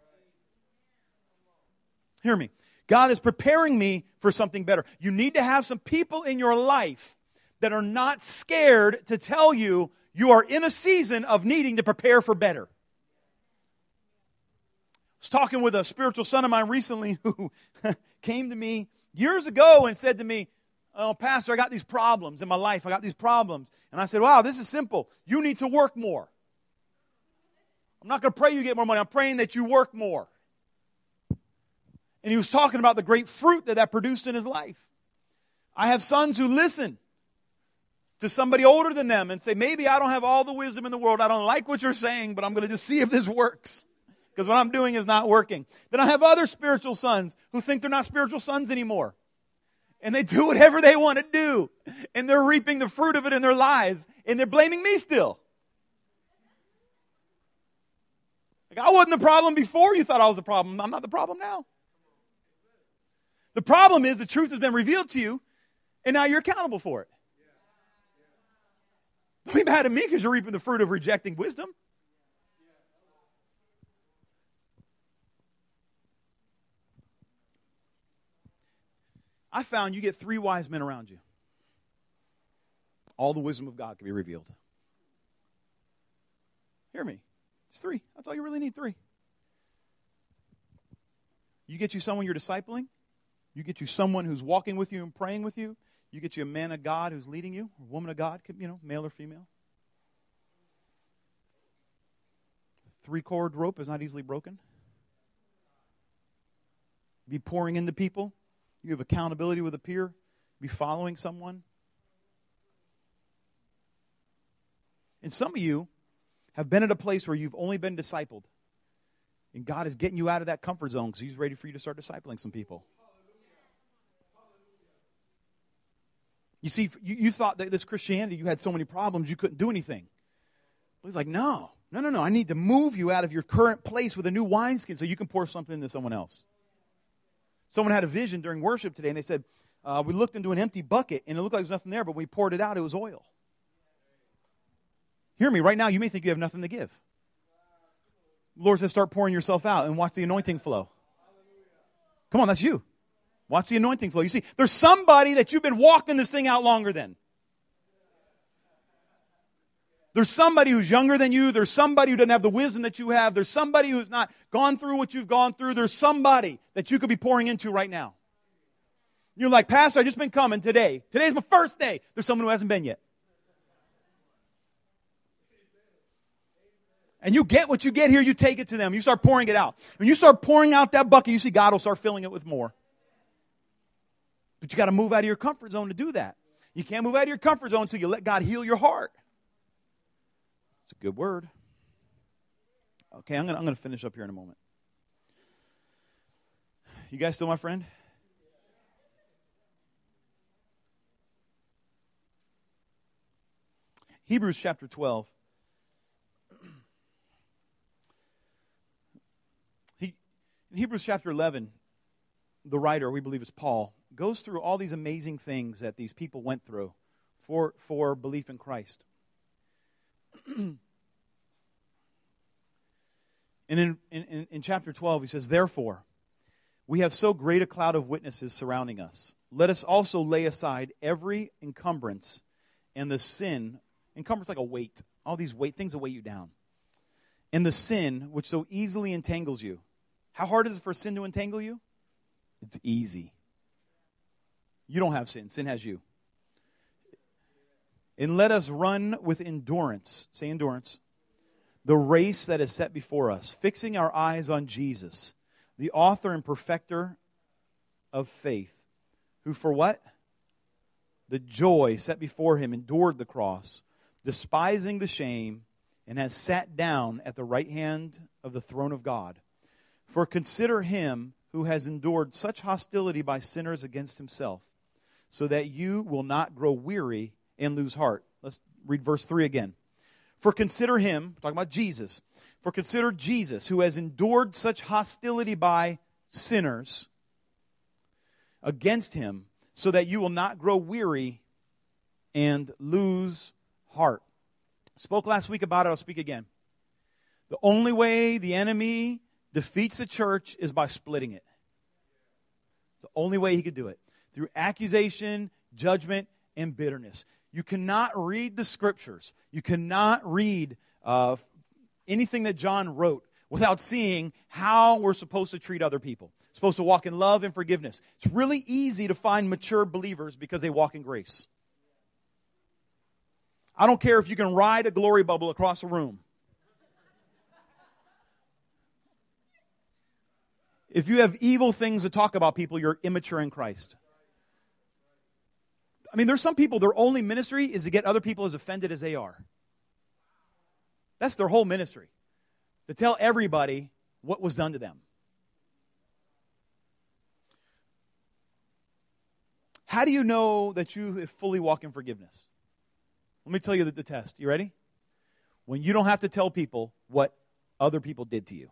Hear me. God is preparing me for something better. You need to have some people in your life that are not scared to tell you you are in a season of needing to prepare for better. I was talking with a spiritual son of mine recently who came to me years ago and said to me, "Oh, Pastor, I got these problems in my life. I got these problems." And I said, "Wow, this is simple. You need to work more. I'm not going to pray you get more money. I'm praying that you work more." And he was talking about the great fruit that that produced in his life. I have sons who listen to somebody older than them and say, maybe I don't have all the wisdom in the world. I don't like what you're saying, but I'm going to just see if this works. Because what I'm doing is not working. Then I have other spiritual sons who think they're not spiritual sons anymore. And they do whatever they want to do. And they're reaping the fruit of it in their lives. And they're blaming me still. Like, I wasn't the problem before you thought I was the problem. I'm not the problem now. The problem is the truth has been revealed to you, and now you're accountable for it. Don't be mad at me because you're reaping the fruit of rejecting wisdom. I found you get three wise men around you. All the wisdom of God can be revealed. Hear me. It's three. That's all you really need, three. You get you someone you're discipling. You get you someone who's walking with you and praying with you. You get you a man of God who's leading you, or a woman of God, you know, male or female. Three-cord rope is not easily broken. Be pouring into people. You have accountability with a peer. Be following someone. And some of you have been at a place where you've only been discipled. And God is getting you out of that comfort zone because He's ready for you to start discipling some people. You see, you, you thought that this Christianity, you had so many problems, you couldn't do anything. But He's like, no, no, no, no. I need to move you out of your current place with a new wineskin so you can pour something into someone else. Someone had a vision during worship today, and they said, uh, we looked into an empty bucket, and it looked like there was nothing there, but when we poured it out, it was oil. Hear me, right now, you may think you have nothing to give. The Lord says, start pouring yourself out and watch the anointing flow. Come on, that's you. Watch the anointing flow. You see, there's somebody that you've been walking this thing out longer than. There's somebody who's younger than you. There's somebody who doesn't have the wisdom that you have. There's somebody who's not gone through what you've gone through. There's somebody that you could be pouring into right now. You're like, Pastor, I've just been coming today. Today's my first day. There's someone who hasn't been yet. And you get what you get here, you take it to them. You start pouring it out. When you start pouring out that bucket, you see God will start filling it with more. But you got to move out of your comfort zone to do that. You can't move out of your comfort zone until you let God heal your heart. It's a good word. Okay, I'm going I'm going to finish up here in a moment. You guys still my friend? Hebrews chapter twelve. He, in Hebrews chapter eleven, the writer, we believe is Paul, goes through all these amazing things that these people went through for, for belief in Christ. And in, in, in chapter twelve, he says, therefore, we have so great a cloud of witnesses surrounding us. Let us also lay aside every encumbrance and the sin. Encumbrance like a weight. All these weight things that weigh you down. And the sin which so easily entangles you. How hard is it for sin to entangle you? It's easy. You don't have sin. Sin has you. And let us run with endurance. Say endurance. The race that is set before us, fixing our eyes on Jesus, the author and perfecter of faith, who for what? The joy set before him endured the cross, despising the shame, and has sat down at the right hand of the throne of God. For consider him who has endured such hostility by sinners against himself, so that you will not grow weary and lose heart. Let's read verse three again. For consider him, talking about Jesus, for consider Jesus, who has endured such hostility by sinners against him, so that you will not grow weary and lose heart. Spoke last week about it, I'll speak again. The only way the enemy defeats the church is by splitting it. It's the only way he could do it. Through accusation, judgment, and bitterness. You cannot read the scriptures. You cannot read uh, anything that John wrote without seeing how we're supposed to treat other people. We're supposed to walk in love and forgiveness. It's really easy to find mature believers because they walk in grace. I don't care if you can ride a glory bubble across a room. If you have evil things to talk about people, you're immature in Christ. I mean, there's some people, their only ministry is to get other people as offended as they are. That's their whole ministry. To tell everybody what was done to them. How do you know that you have fully walked in forgiveness? Let me tell you the, the test. You ready? When you don't have to tell people what other people did to you.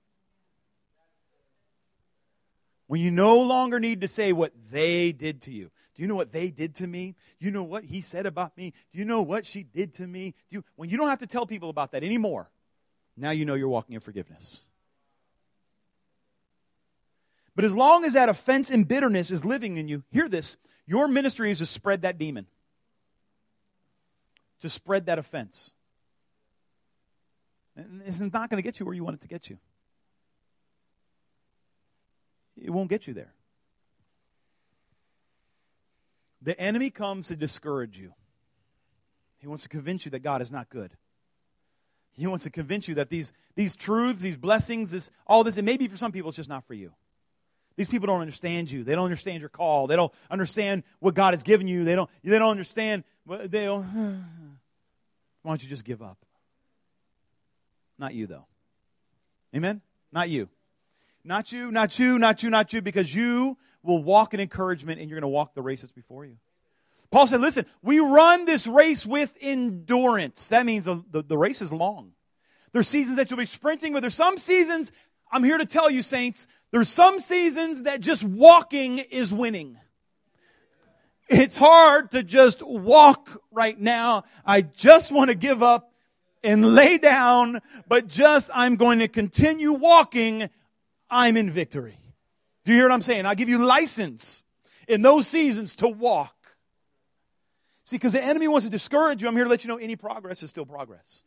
When you no longer need to say what they did to you. Do you know what they did to me? Do you know what he said about me? Do you know what she did to me? Do you, when you don't have to tell people about that anymore, now you know you're walking in forgiveness. But as long as that offense and bitterness is living in you, hear this, your ministry is to spread that demon. To spread that offense. And it's not going to get you where you want it to get you. It won't get you there. The enemy comes to discourage you. He wants to convince you that God is not good. He wants to convince you that these, these truths, these blessings, this, all this, and maybe for some people it's just not for you. These people don't understand you. They don't understand your call. They don't understand what God has given you. They don't, they don't understand. They don't, why don't you just give up? Not you, though. Amen? Not you. Not you, not you, not you, not you, because you will walk in encouragement and you're going to walk the race that's before you. Paul said, listen, we run this race with endurance. That means the, the, the race is long. There's seasons that you'll be sprinting, but there's some seasons, I'm here to tell you, saints, there's some seasons that just walking is winning. It's hard to just walk right now. I just want to give up and lay down, but just I'm going to continue walking. I'm in victory. Do you hear what I'm saying? I'll give you license in those seasons to walk. See, because the enemy wants to discourage you. I'm here to let you know any progress is still progress.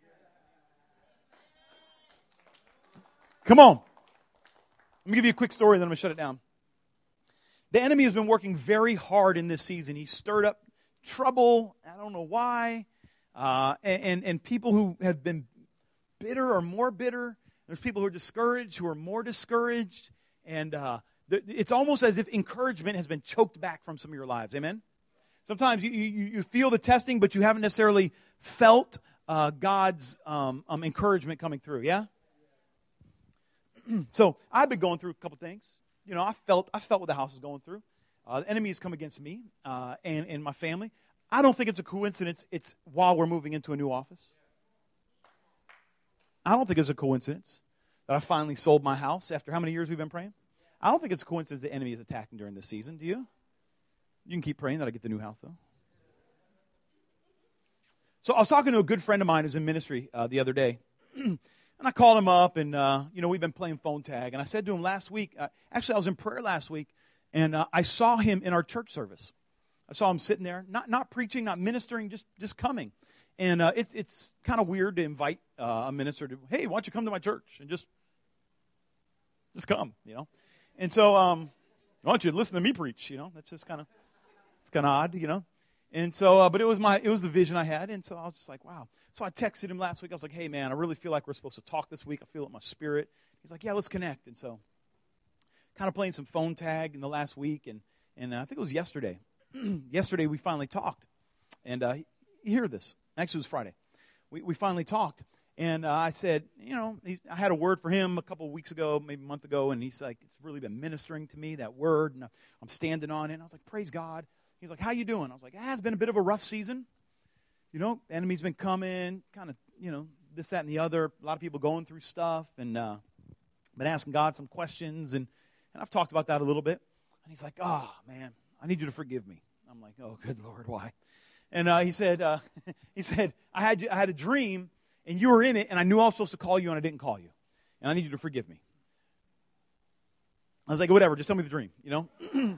Come on. Let me give you a quick story, then I'm going to shut it down. The enemy has been working very hard in this season. He stirred up trouble. I don't know why. Uh, and, and, and people who have been bitter or more bitter. There's people who are discouraged, who are more discouraged. And uh, th- it's almost as if encouragement has been choked back from some of your lives. Amen? Sometimes you, you, you feel the testing, but you haven't necessarily felt uh, God's um, um, encouragement coming through. Yeah? So I've been going through a couple things. You know, I felt I felt what the house is going through. Uh, the enemy has come against me uh, and, and my family. I don't think it's a coincidence. It's while we're moving into a new office. I don't think it's a coincidence that I finally sold my house after how many years we've been praying? I don't think it's a coincidence the enemy is attacking during this season. Do you? You can keep praying that I get the new house, though. So I was talking to a good friend of mine who's in ministry uh, the other day. And I called him up, and, uh, you know, we've been playing phone tag. And I said to him last week, uh, actually, I was in prayer last week, and uh, I saw him in our church service. I saw him sitting there, not not preaching, not ministering, just just coming. And uh, it's it's kind of weird to invite uh, a minister to, hey, why don't you come to my church? And just, just come, you know. And so, um, why don't you listen to me preach, you know. That's just kind of, it's kind of odd, you know. And so, uh, but it was my, it was the vision I had, and so I was just like, wow. So I texted him last week. I was like, hey, man, I really feel like we're supposed to talk this week. I feel it in my spirit. He's like, yeah, let's connect. And so, kind of playing some phone tag in the last week, and and uh, I think it was yesterday. yesterday we finally talked, and uh, you hear this. Actually, it was Friday. We we finally talked, and uh, I said, you know, he's, I had a word for him a couple of weeks ago, maybe a month ago, and he's like, it's really been ministering to me, that word, and I'm standing on it. And I was like, praise God. He's like, how you doing? I was like, ah, it's been a bit of a rough season. You know, the enemy's been coming, kind of, you know, this, that, and the other. A lot of people going through stuff, and uh, been asking God some questions, and, and I've talked about that a little bit. And he's like, oh, man, I need you to forgive me. I'm like, oh, good Lord, why? And uh, he said, uh, he said, I had I had a dream, and you were in it, and I knew I was supposed to call you, and I didn't call you. And I need you to forgive me. I was like, whatever, just tell me the dream, you know?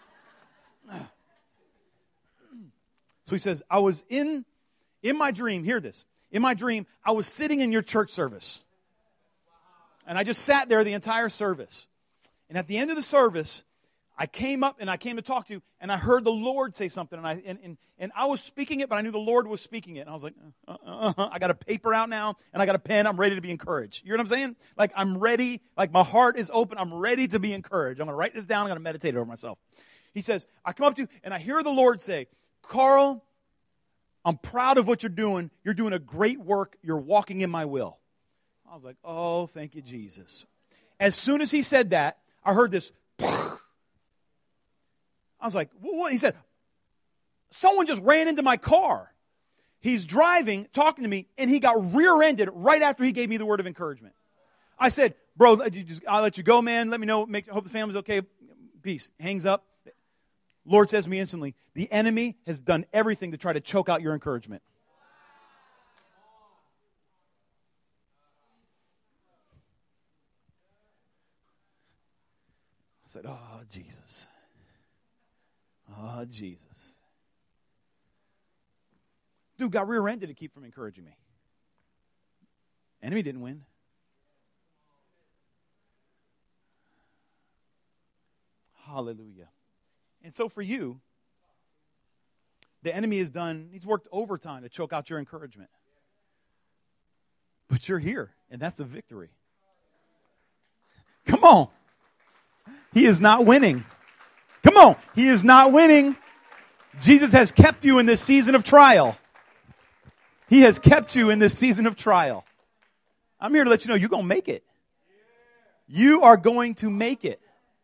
So he says, I was in, in my dream, hear this, in my dream, I was sitting in your church service. And I just sat there the entire service. And at the end of the service, I came up and I came to talk to you, and I heard the Lord say something. And I and, and, and I was speaking it, but I knew the Lord was speaking it. And I was like, uh, uh, uh, I got a paper out now, and I got a pen. I'm ready to be encouraged. You know what I'm saying? Like, I'm ready. Like, my heart is open. I'm ready to be encouraged. I'm going to write this down. I'm going to meditate over myself. He says, I come up to you, and I hear the Lord say, Carl, I'm proud of what you're doing. You're doing a great work. You're walking in my will. I was like, oh, thank you, Jesus. As soon as he said that, I heard this. I was like, what? He said, someone just ran into my car. He's driving, talking to me, and he got rear-ended right after he gave me the word of encouragement. I said, bro, I'll let you go, man. Let me know. Make, hope the family's okay. Peace. Hangs up. Lord says to me instantly, the enemy has done everything to try to choke out your encouragement. I said, oh, Jesus. Oh, Jesus. Dude got rear-ended to keep from encouraging me. Enemy didn't win. Hallelujah. And so for you, the enemy has done, he's worked overtime to choke out your encouragement. But you're here, and that's the victory. Come on. He is not winning. Come on. He is not winning. Jesus has kept you in this season of trial. He has kept you in this season of trial. I'm here to let you know you're going to make it. You are going to make it.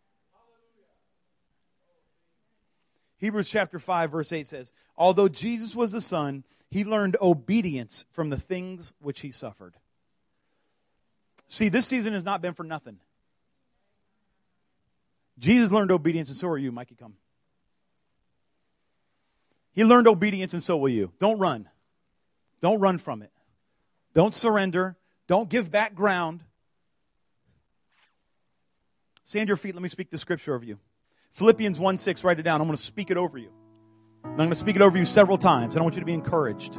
Hebrews chapter five, verse eight says, although Jesus was the Son, he learned obedience from the things which he suffered. See, this season has not been for nothing. Jesus learned obedience, and so are you. Mikey, come. He learned obedience, and so will you. Don't run. Don't run from it. Don't surrender. Don't give back ground. Stand your feet. Let me speak the scripture over you. Philippians one six, write it down. I'm going to speak it over you. I'm going to speak it over you several times, and I want you to be encouraged.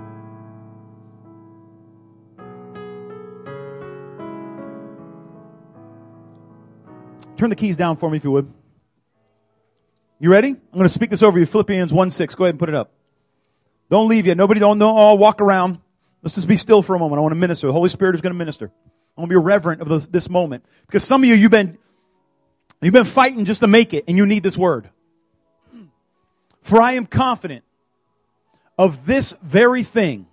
Turn the keys down for me if you would. You ready? I'm going to speak this over you. Philippians one six. Go ahead and put it up. Don't leave yet. Nobody don't, don't all walk around. Let's just be still for a moment. I want to minister. The Holy Spirit is going to minister. I want to be reverent of this, this moment. Because some of you, you've been, you've been fighting just to make it, and you need this word. For I am confident of this very thing,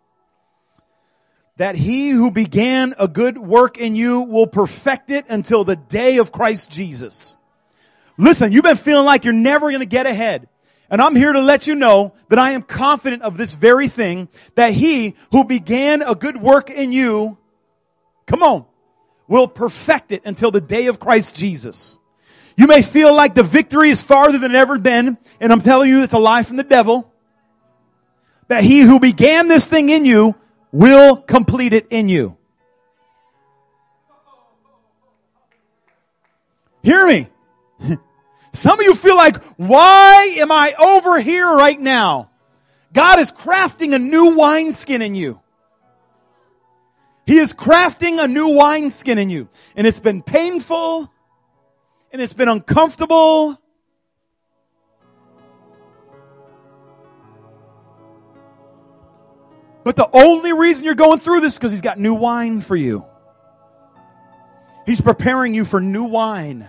that he who began a good work in you will perfect it until the day of Christ Jesus. Listen, you've been feeling like you're never going to get ahead. And I'm here to let you know that I am confident of this very thing, that he who began a good work in you, come on, will perfect it until the day of Christ Jesus. You may feel like the victory is farther than it ever been, and I'm telling you it's a lie from the devil. That he who began this thing in you will complete it in you. Hear me. Some of you feel like, why am I over here right now? God is crafting a new wineskin in you. He is crafting a new wineskin in you. And it's been painful. And it's been uncomfortable. But the only reason you're going through this is because he's got new wine for you. He's preparing you for new wine.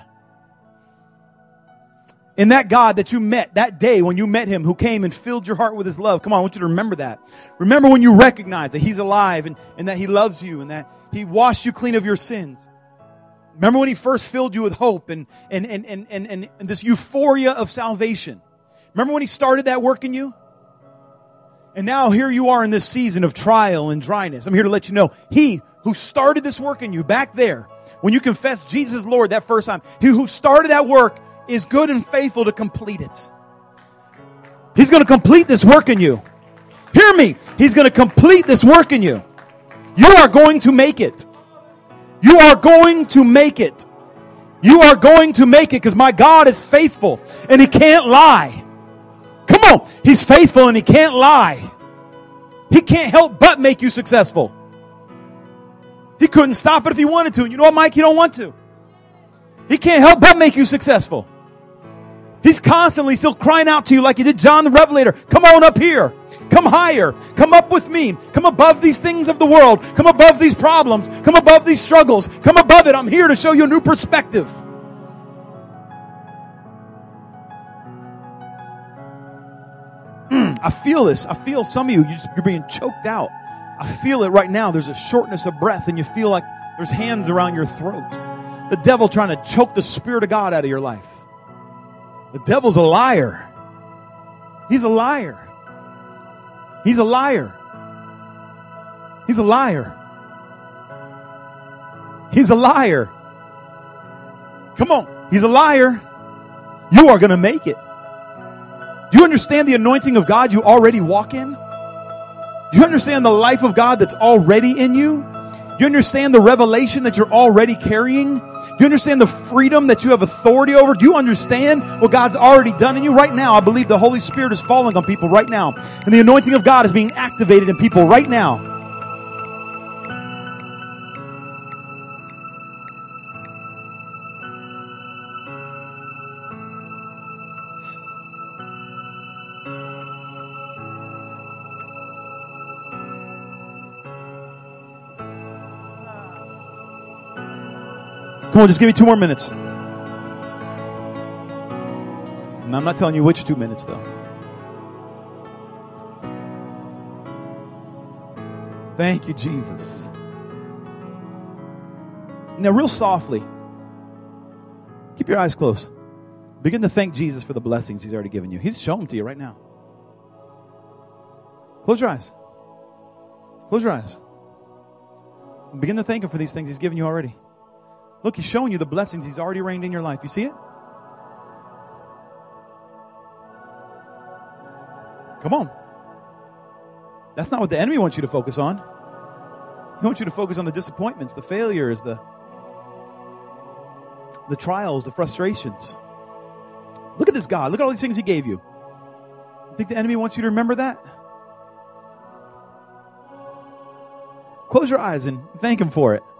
And that God that you met that day when you met him, who came and filled your heart with his love. Come on, I want you to remember that. Remember when you recognize that he's alive and, and that he loves you and that he washed you clean of your sins. Remember when he first filled you with hope and, and, and, and, and, and this euphoria of salvation. Remember when he started that work in you? And now here you are in this season of trial and dryness. I'm here to let you know, he who started this work in you back there, when you confessed Jesus Lord that first time, he who started that work is good and faithful to complete it. He's going to complete this work in you. Hear me. He's going to complete this work in you. You are going to make it. You are going to make it. You are going to make it because my God is faithful and he can't lie. Come on. He's faithful and he can't lie. He can't help but make you successful. He couldn't stop it if he wanted to. And you know what, Mike? He don't want to. He can't help but make you successful. He's constantly still crying out to you like he did John the Revelator. Come on up here. Come higher. Come up with me. Come above these things of the world. Come above these problems. Come above these struggles. Come above it. I'm here to show you a new perspective. Mm. I feel this. I feel some of you, you're, just, you're being choked out. I feel it right now. There's a shortness of breath, and you feel like there's hands around your throat. The devil trying to choke the Spirit of God out of your life. The devil's a liar. He's a liar. He's a liar. He's a liar. He's a liar. Come on. He's a liar. You are going to make it. Do you understand the anointing of God you already walk in? Do you understand the life of God that's already in you? Do you understand the revelation that you're already carrying? Do you understand the freedom that you have authority over? Do you understand what God's already done in you? Right now, I believe the Holy Spirit is falling on people right now. And the anointing of God is being activated in people right now. Come on, just give me two more minutes. And I'm not telling you which two minutes, though. Thank you, Jesus. Now, real softly, keep your eyes closed. Begin to thank Jesus for the blessings He's already given you. He's showing them to you right now. Close your eyes. Close your eyes. Begin to thank Him for these things He's given you already. Look, He's showing you the blessings He's already rained in your life. You see it? Come on. That's not what the enemy wants you to focus on. He wants you to focus on the disappointments, the failures, the, the trials, the frustrations. Look at this God. Look at all these things He gave you. You think the enemy wants you to remember that? Close your eyes and thank Him for it.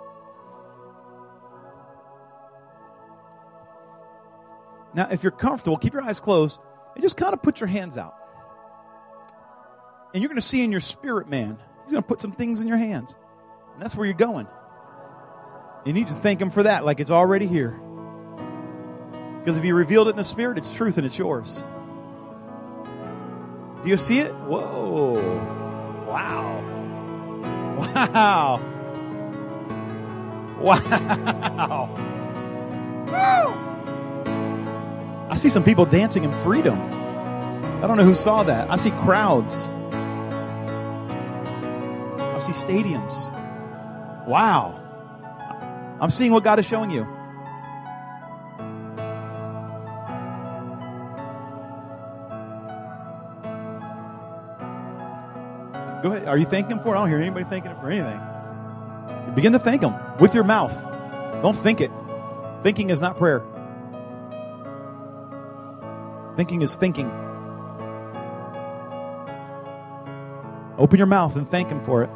Now, if you're comfortable, keep your eyes closed and just kind of put your hands out. And you're going to see in your spirit, man, He's going to put some things in your hands. And that's where you're going. You need to thank Him for that, like it's already here. Because if He revealed it in the spirit, it's truth and it's yours. Do you see it? Whoa. Wow. Wow. Wow. Woo! I see some people dancing in freedom. I don't know who saw that. I see crowds. I see stadiums. Wow. I'm seeing what God is showing you. Go ahead. Are you thanking Him for it? I don't hear anybody thanking Him for anything. Begin to thank Him with your mouth. Don't think it. Thinking is not prayer. Thinking is thinking. Open your mouth and thank Him for it.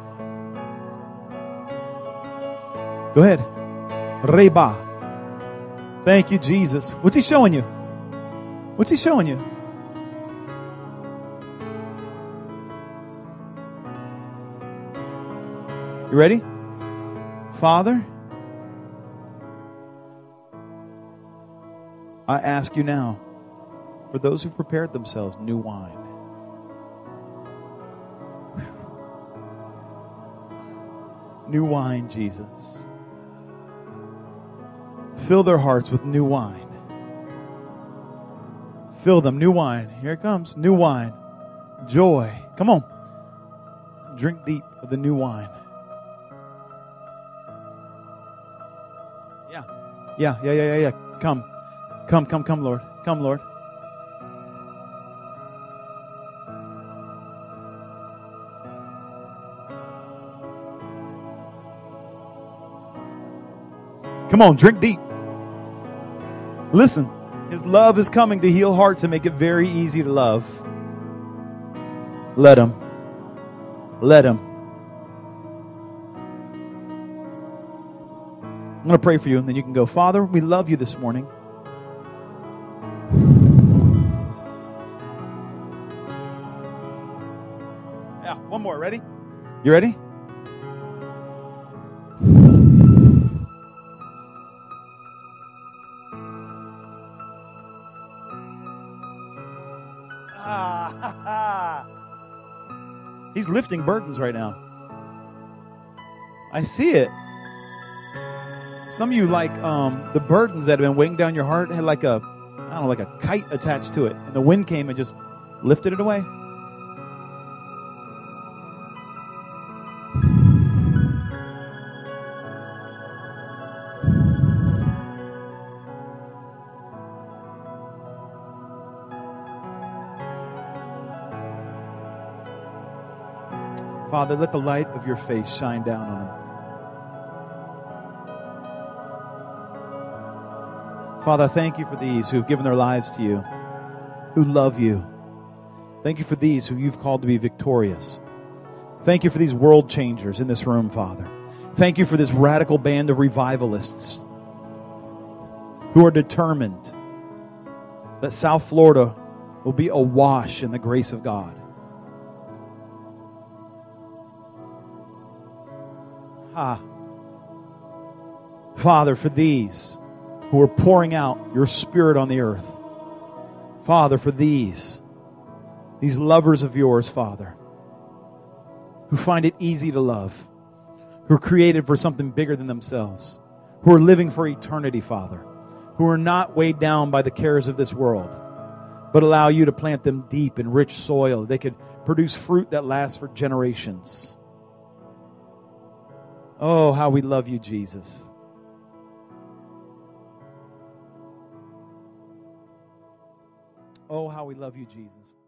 Go ahead. Reba. Thank you, Jesus. What's He showing you? What's He showing you? You ready? Father, I ask you now, for those who've prepared themselves, new wine. Whew. New wine, Jesus. Fill their hearts with new wine. Fill them, new wine. Here it comes, new wine. Joy. Come on. Drink deep of the new wine. Yeah. Yeah, yeah, yeah, yeah, yeah. Come. Come, come, come, Lord. Come, Lord. Come on, drink deep. Listen, His love is coming to heal hearts and make it very easy to love. Let Him. Let Him. I'm going to pray for you and then you can go. Father, we love you this morning. Yeah, one more. Ready? You ready? Ah, ha, ha. He's lifting burdens right now. I see it. Some of you, like um, the burdens that have been weighing down your heart, had like a, I don't know, like a kite attached to it. And the wind came and just lifted it away. Father, let the light of your face shine down on them. Father, I thank you for these who have given their lives to you, who love you. Thank you for these who you've called to be victorious. Thank you for these world changers in this room, Father. Thank you for this radical band of revivalists who are determined that South Florida will be awash in the grace of God. Ah. Father, for these who are pouring out your Spirit on the earth. Father, for these, these lovers of yours, Father, who find it easy to love, who are created for something bigger than themselves, who are living for eternity, Father, who are not weighed down by the cares of this world, but allow you to plant them deep in rich soil. They could produce fruit that lasts for generations. Oh, how we love you, Jesus. Oh, how we love you, Jesus.